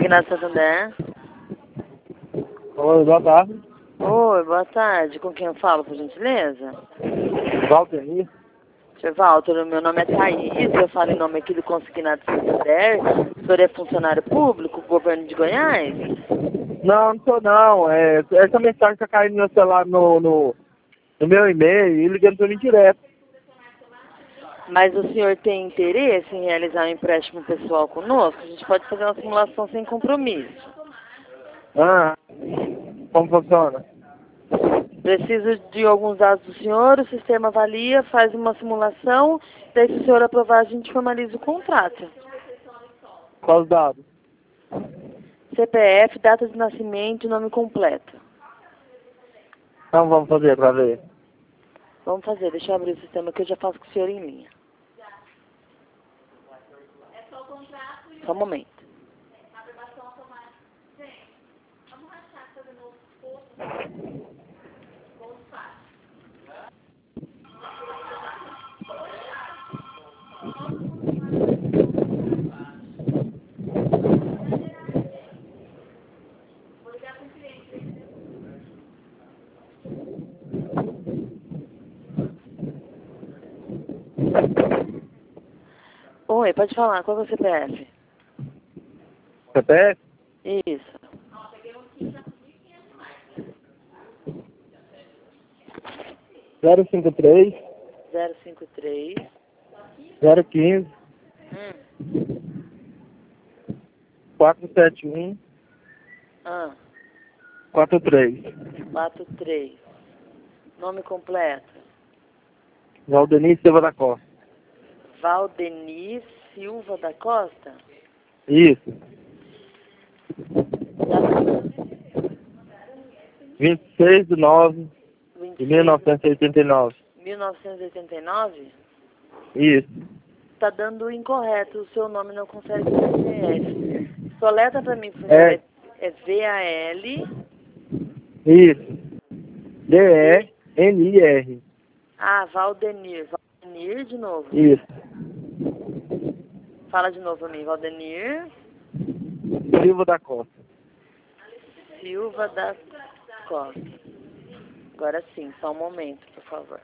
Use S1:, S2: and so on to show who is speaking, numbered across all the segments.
S1: Consignado Santander.
S2: Oi, boa tarde.
S1: Oi, boa tarde. Com quem eu falo, por gentileza?
S2: Valdenir.
S1: Sr. Walter, meu nome é Thaís, eu falo em nome aqui do Consignado Santander. O senhor é funcionário público, governo de Goiás?
S2: Não, não sou não. Essa mensagem tá caindo no meu celular no meu e-mail e ligando pra mim direto.
S1: Mas o senhor tem interesse em realizar um empréstimo pessoal conosco? A gente pode fazer uma simulação sem compromisso.
S2: Ah, como funciona?
S1: Preciso de alguns dados do senhor, o sistema avalia, faz uma simulação, daí se o senhor aprovar, a gente formaliza o contrato.
S2: Qual os dados?
S1: CPF, data de nascimento, nome completo.
S2: Então vamos fazer pra ver.
S1: Vamos fazer, deixa eu abrir o sistema que eu já faço com o senhor em linha. Só um momento. Oi, pode falar, qual é o CPF?
S2: CPF?
S1: Isso.
S2: Zero 53
S1: 053.
S2: 015 471
S1: Ah,
S2: 43.
S1: 43. Nome completo.
S2: Valdenir Silva da Costa.
S1: Valdenir Silva da Costa?
S2: Isso.
S1: Data
S2: 26/9 de
S1: 26
S2: 1989.
S1: 1989?
S2: Isso.
S1: Tá dando incorreto, o seu nome não consegue ser CPF. Soleta pra mim, por favor. É VAL.
S2: Isso. DENIR.
S1: Ah, Valdenir. Valdenir de novo.
S2: Isso.
S1: Fala de novo pra mim. Valdenir
S2: Silva da Costa.
S1: Silva da Costa. Agora sim, só um momento, por favor.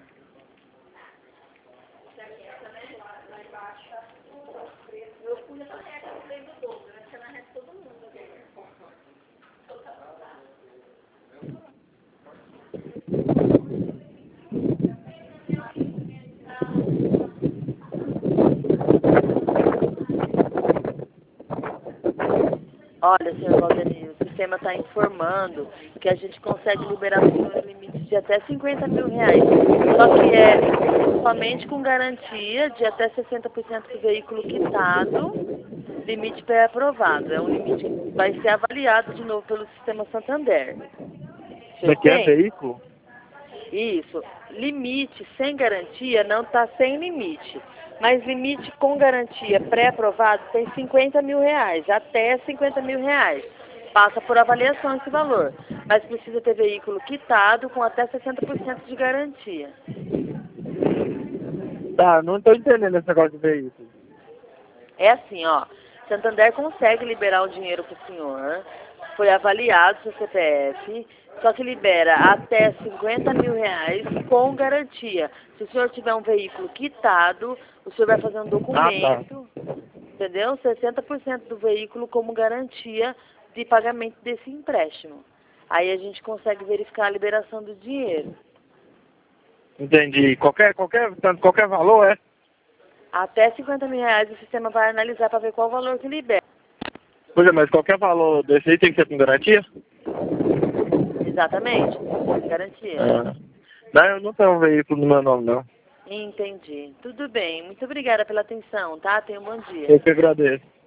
S1: Olha, senhor Valdenir, o sistema está informando que a gente consegue liberar para o senhor limites de até 50 mil reais. Só que é somente com garantia de até 60% do veículo quitado, limite pré-aprovado. É um limite que vai ser avaliado de novo pelo sistema Santander. O senhor
S2: Daqui é
S1: tem?
S2: veículo?
S1: Isso. Limite sem garantia não está sem limite. Mas limite com garantia pré-aprovado tem 50 mil reais, até 50 mil reais. Passa por avaliação esse valor. Mas precisa ter veículo quitado com até 60% de garantia.
S2: Tá, não estou entendendo esse negócio de veículo.
S1: É assim, ó. Santander consegue liberar o dinheiro para o senhor. Foi avaliado seu CPF. Só que libera até 50 mil reais com garantia. Se o senhor tiver um veículo quitado, o senhor vai fazer um documento, entendeu? 60% do veículo como garantia de pagamento desse empréstimo. Aí a gente consegue verificar a liberação do dinheiro.
S2: Entendi. Qualquer valor, é?
S1: Até 50 mil reais o sistema vai analisar para ver qual o valor que libera.
S2: Pois é, mas qualquer valor desse aí tem que ser com garantia?
S1: Exatamente, garantia.
S2: Ah. Não, eu não tenho um veículo no meu nome, não.
S1: Entendi. Tudo bem. Muito obrigada pela atenção, tá? Tenha um bom dia.
S2: Eu que agradeço.